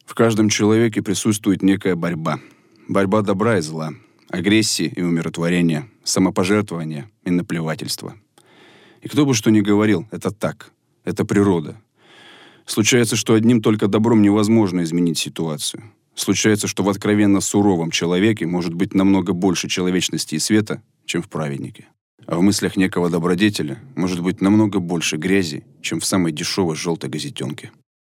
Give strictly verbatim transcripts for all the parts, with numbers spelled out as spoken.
В каждом человеке присутствует некая борьба. Борьба добра и зла, агрессии и умиротворения, самопожертвования и наплевательства. И кто бы что ни говорил, это так, это природа. Случается, что одним только добром невозможно изменить ситуацию. Случается, что в откровенно суровом человеке может быть намного больше человечности и света, чем в праведнике. А в мыслях некого добродетеля может быть намного больше грязи, чем в самой дешевой желтой газетенке.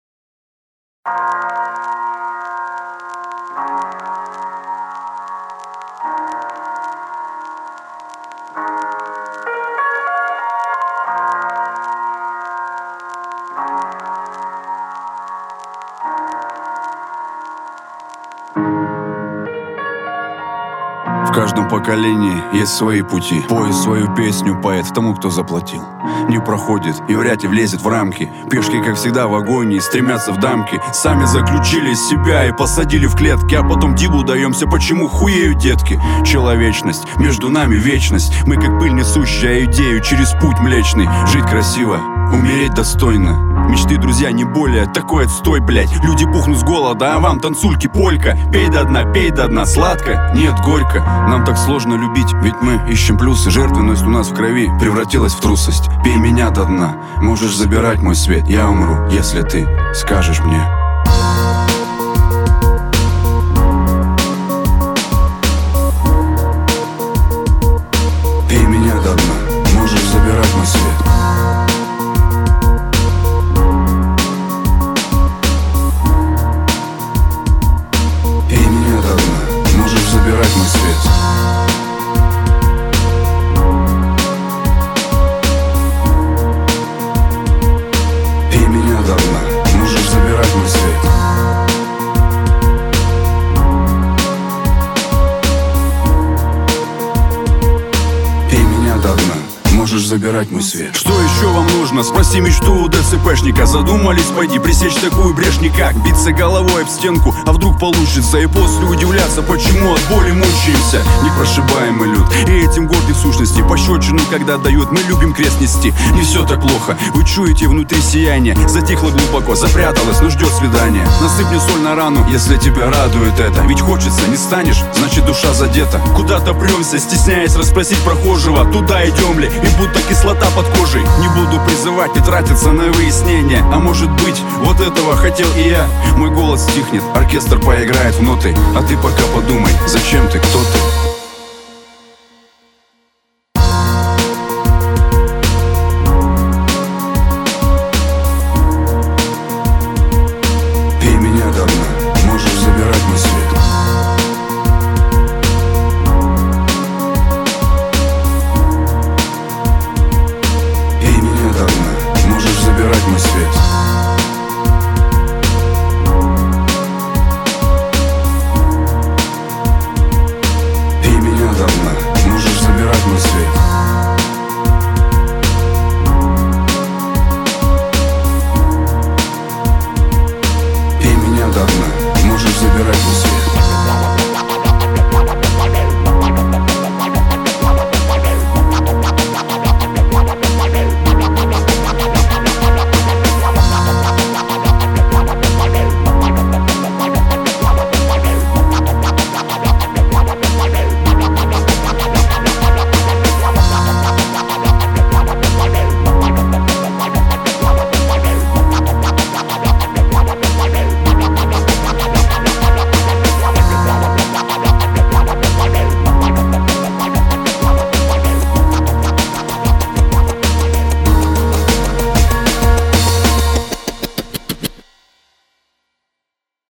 В каждом поколении есть свои пути. Поезд свою песню поет тому, кто заплатил. Не проходит и вряд ли влезет в рамки. Пешки, как всегда, в агонии, стремятся в дамки. Сами заключили себя и посадили в клетки, а потом диву даемся, почему хуеют детки. Человечность, между нами вечность. Мы как пыль несущая идею через путь млечный. Жить красиво, умереть достойно. Мечты, друзья, не более такой отстой, блять. Люди пухнут с голода, а вам танцульки полька. Пей до дна, пей до дна, сладко, нет, горько. Нам так сложно любить, ведь мы ищем плюсы. Жертвенность у нас в крови превратилась в трусость. Пей меня до дна, можешь забирать мой свет. Я умру, если ты скажешь мне. Пей меня до дна, можешь забирать мой свет. Забирать мой свет. Пей меня до дна, можешь забирать мой свет. Пей меня до дна, можешь забирать мой свет. Что еще вам нужно? Спроси мечту у ДЦПшника. Задумались, пойди пресечь такую брешь никак. Биться головой об стенку, а вдруг получится. И после удивляться, почему от боли мучаемся. Непрошибаемый люд, и этим гордый в сущности. Пощечину, когда дают, мы любим крест нести. Не все так плохо, вы чуете внутри сияние. Затихло глубоко, запряталась, но ждет свидания. Насыпь соль на рану, если тебя радует это. Ведь хочется, не станешь, значит душа задета. Куда-то премся, стесняясь расспросить прохожего, туда идем ли, и будто кислота под кожей. Не буду призывать и тратиться на выяснение. А может быть, вот этого хотел и я. Мой голос стихнет, оркестр поиграет в ноты. А ты пока подумай, зачем ты, кто ты?